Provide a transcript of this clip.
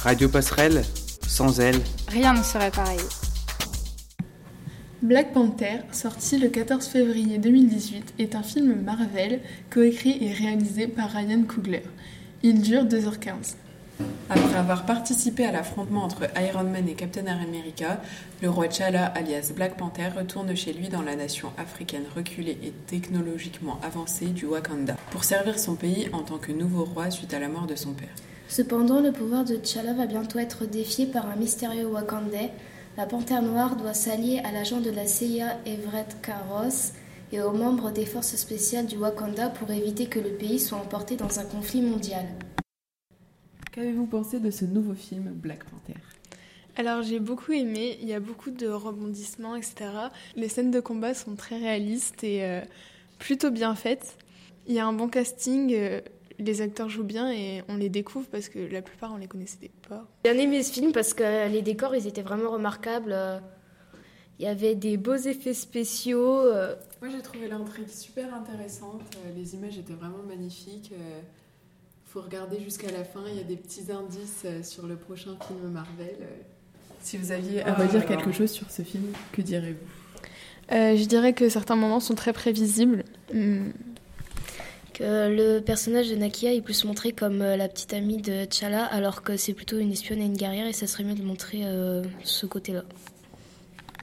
Radio Passerelle, sans elle, rien ne serait pareil. Black Panther, sorti le 14 février 2018, est un film Marvel coécrit et réalisé par Ryan Coogler. Il dure 2h15. Après avoir participé à l'affrontement entre Iron Man et Captain America, le roi T'Challa, alias Black Panther, retourne chez lui dans la nation africaine reculée et technologiquement avancée du Wakanda, pour servir son pays en tant que nouveau roi suite à la mort de son père. Cependant, le pouvoir de T'Challa va bientôt être défié par un mystérieux Wakandais. La Panthère Noire doit s'allier à l'agent de la CIA Everett Carros et aux membres des forces spéciales du Wakanda pour éviter que le pays soit emporté dans un conflit mondial. Qu'avez-vous pensé de ce nouveau film Black Panther ? Alors j'ai beaucoup aimé, il y a beaucoup de rebondissements, etc. Les scènes de combat sont très réalistes et plutôt bien faites. Il y a un bon casting, les acteurs jouent bien et on les découvre parce que la plupart on les connaissait pas. J'ai bien aimé ce film parce que les décors ils étaient vraiment remarquables. Il y avait des beaux effets spéciaux. Moi j'ai trouvé l'intrigue super intéressante, les images étaient vraiment magnifiques. Faut regarder jusqu'à la fin, il y a des petits indices sur le prochain film Marvel. Si vous aviez à redire quelque chose sur ce film, que direz-vous ? Je dirais que certains moments sont très prévisibles. Que le personnage de Nakia est plus montré comme la petite amie de T'Challa, alors que c'est plutôt une espionne et une guerrière, et ça serait mieux de montrer ce côté-là.